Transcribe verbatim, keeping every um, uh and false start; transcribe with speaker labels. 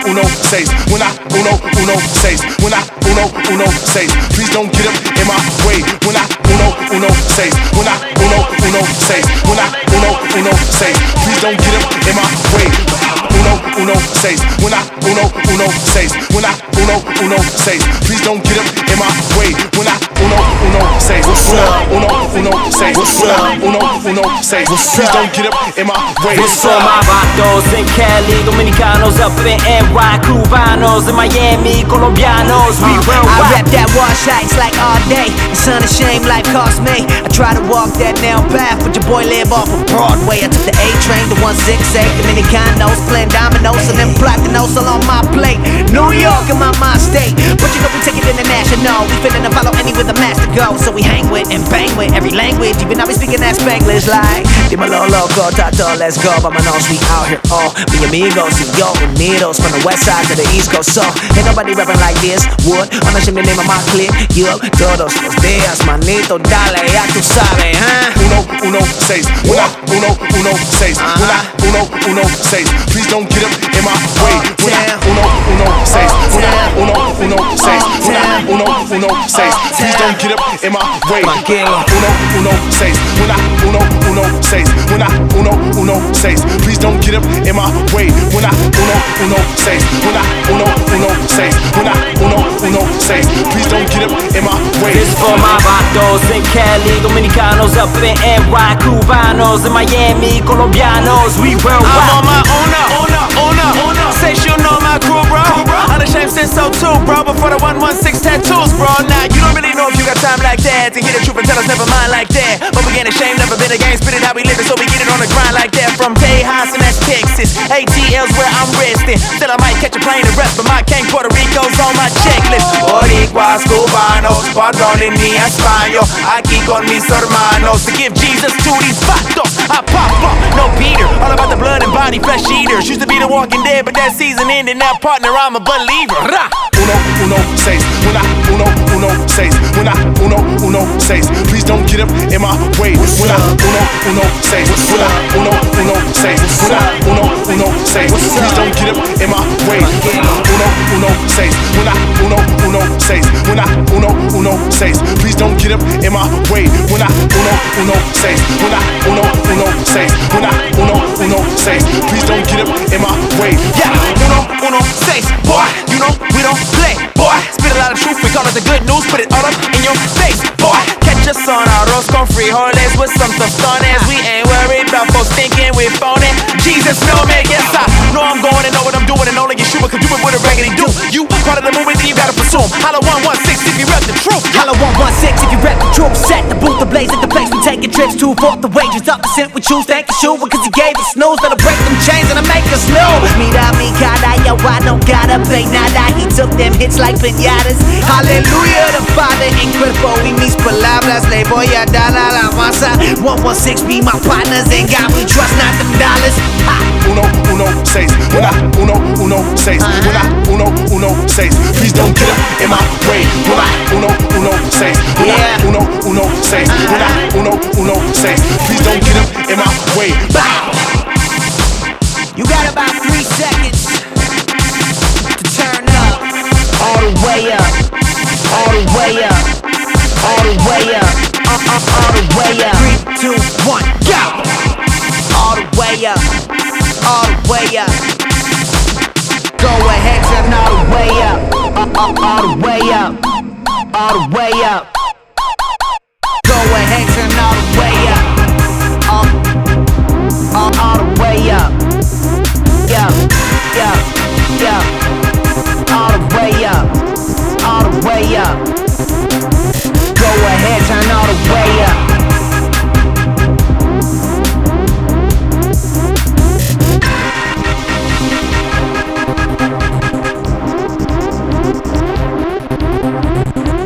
Speaker 1: uno, seis. When I uno, uno, seis. When I uno, uno, seis. Please don't get up in my way. When I uno, uno, seis. When I uno, uno, seis. When I uno, uno, seis. Please don't get up in my way. Uno, uno, seis. When I uno, uno, seis. When I uno, uno, seis. Please don't get up in my way. When I uno, uno, seis. When I uno, uno, seis. When I uno, uno, seis. Please don't get up in my way.
Speaker 2: This for my vatos in Cali, Dominicanos up in N Y, Cubanos in Miami, Colombianos. We will
Speaker 3: I
Speaker 2: rock.
Speaker 3: rap that wash ice like all day. It's unashamed life cost me. I try to walk that nail path, but your boy live off of Broadway. I took the A train to one six eight, Dominicanos playing dominoes and then Platinos all on my plate. New York in my mind state, but you know we take it international. We finna follow any with a master go, so we hang with and bang with every language. Even now we speaking that Spanglish like Dímelo loco, tato, let's go. Vámonos, we out here, oh, mi amigos y yo unidos from the west side to the east coast. So ain't nobody rapping like this. Wood, I'm ashamed the name of my clique. Yup, todos los días, manito, dale, ya tú sabes, huh?
Speaker 1: Uno, uno, seis. When I uno, uno, seis. When I uno, uno, seis. Please don't get up in my way. When I uno, uno, seis. When I uno, uno, seis. When I uno, uno, seis. Please don't get up in my way. Uno, uno, seis. When I uno, uno, seis. When I uno, uno, seis. Please don't get up in my way. When I uno, uno, seis. When I uno, uno, seis. When I uno, uno, seis. Please don't get up in my way.
Speaker 2: This for my vatos in Cali, Dominicanos up in N Y, Cubanos in Miami, Colombianos. We will rock.
Speaker 4: I'm on my una, una, una, una. Say you know my crew, bro. Unashamed since so too, bro. Before the one one six tattoos, bro. Now you don't really know if you got time like that to hear the truth and tell us never mind like that. But we ain't ashamed, never been a game, spit it how we live it, so we get it on the grind like that. From Tejas and that's Texas, A T L's where I'm resting. Still I might catch a plane and rest, but my King Puerto Rico's on my checklist. Boricuas, cubanos, perdónen mi español. Aquí con mis hermanos to give Jesus to these vatos. I pop up, no Peter. All about the blood and body, flesh eaters. Used to be the Walking Dead, but that season ended. Now partner, I'm a believer. Rah.
Speaker 1: Uno, uno, seis. When I uno, uno, seis. When I uno, uno, seis. Please don't get up in my way. When I uno, uno, seis. When I uno, uno, seis. When I uno, uno, seis. Please don't get up in my way. Uno, uno, seis. When I uno, uno, seis. When I uno, uno, seis. Please don't get up in my way. When I uno, uno, seis. When I uno, uno, seis. When I uno, uno, seis. Please don't get up in my way.
Speaker 4: Yeah, uno, uno, seis. Boy, you know we don't play. Boy, spit a lot of truth, we call it the good news. Put it all up in your face. Boy, catch us on arroz con frijoles with some tostones. We ain't worried about folks thinking we phony. Jesus know me, yes I know I'm going and know what I'm doing, and only Yeshua can do it with a raggedy do. You part of the movement, then you gotta pursue 'em. Holla one one six if you rep the truth.
Speaker 3: Holla one one six if you rep the truth. Set the booth, the blaze at the place. We taking trips to forth the wages. Up the cent we choose. Thank you, Yeshua, cause he gave us news that'll break them chains and make us new. Mira mi cara, yo, I don't gotta pay nada. He took them hits like piñatas. Hallelujah, the Father in cuerpo y mis palabras le voy a dar a la masa. one one six be my partners, and God we trust, not them dollars. Ha.
Speaker 1: Uno, uno, seis. When I uno, uno, seis. When I uno, uno, seis. Please don't get up in my way. When I uno, uno, seis. When I uno, uno, seis. When I uno, uno, seis. Please don't get up in my way.
Speaker 3: Bow. You got about three seconds to turn up. All the way up. All the way up. All the way up. Uh, uh, all the way up. Three, two, one, go. All the way up. All the way up. Go ahead, turn all the way up. Uh, uh, all the way up. All the way up. Go ahead, turn